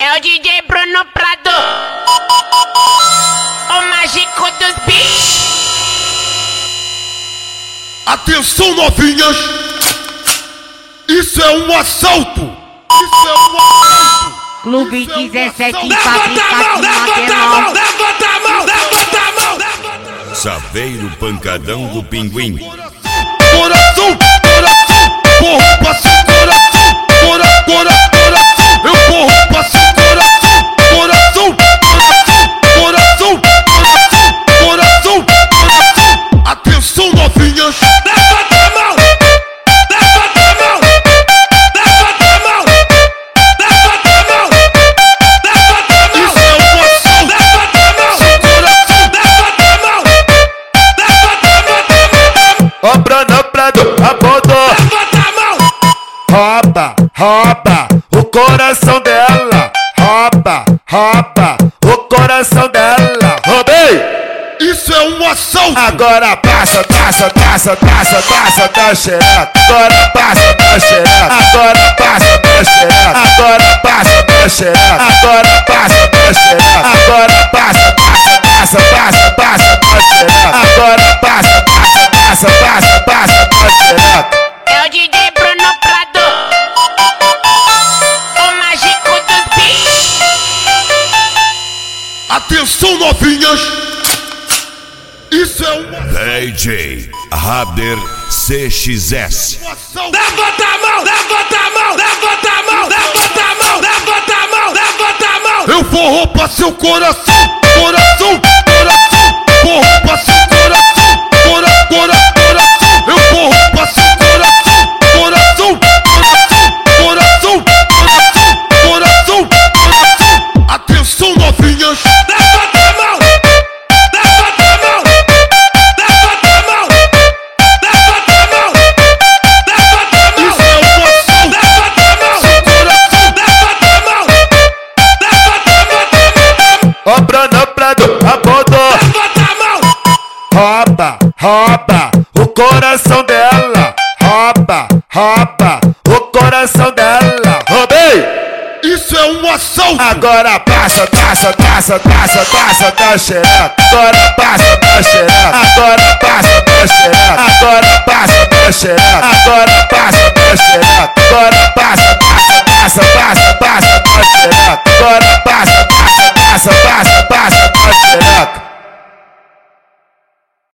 É o DJ Bruno Prado, o mágico dos beats. Atenção, novinhas, isso é um assalto. Isso é um assalto. Clube 17 Levanta a mão, levanta a mão, levanta a mão, levanta a mão. Saveiro Pancadão do Pinguim. Coração, coração, porra, passa o coração. Coração, eu corro, passa o coração. Coração, coração, coração, coração. Atenção, novinhas. Levanta a mão, levanta a mão, levanta a mão, levanta a mão, levanta a mão. Isso é um assalto. Levanta a mão, Seu coração. levanta a mão, levanta a mão. Ó Bruno Prado, abordou. Levanta a mão, Rouba, rouba o coração dela. Rouba, rouba o coração dela. Roubei! Isso é um assalto. Agora passa, passa, passa, passa, passa da xereca. Agora passa da xereca. Agora passa da xereca. Agora passa da xereca. Agora passa da xereca. Agora passa, passa, passa, passa, passa da xereca. Agora passa, passa, passa, passa, passa da xereca. É o DJ Bruno Prado, o mágico dos beats. Atenção, novinhas. Isso é um DJ Rabder CXS. assalto. levanta a mão, levanta a mão, levanta a mão, levanta a mão, levanta a mão, levanta a mão. Eu vou roubar seu coração. Coração, coração, vou roubar seu coração. Coração, eu vou roubar seu coração. Coração, coração, coração, coração. Atenção, novinhas. Levanta a mão, levanta a mão, levanta a mão, levanta a mão, levanta a mão. Isso é um assalto. Levanta a mão, Seu coração. levanta a mão, levanta a mão. Ó Bruno Prado, abordou. Levanta a mão, Rouba, rouba o coração dela. Rouba, rouba o coração dela. Roubei! Isso é um assalto. Agora passa, passa, passa, passa, passa da xereca. Agora passa da xereca. Agora passa da xereca. Agora passa da xereca. Agora passa da xereca. Agora passa, passa, passa, passa, passa da xereca. Agora passa.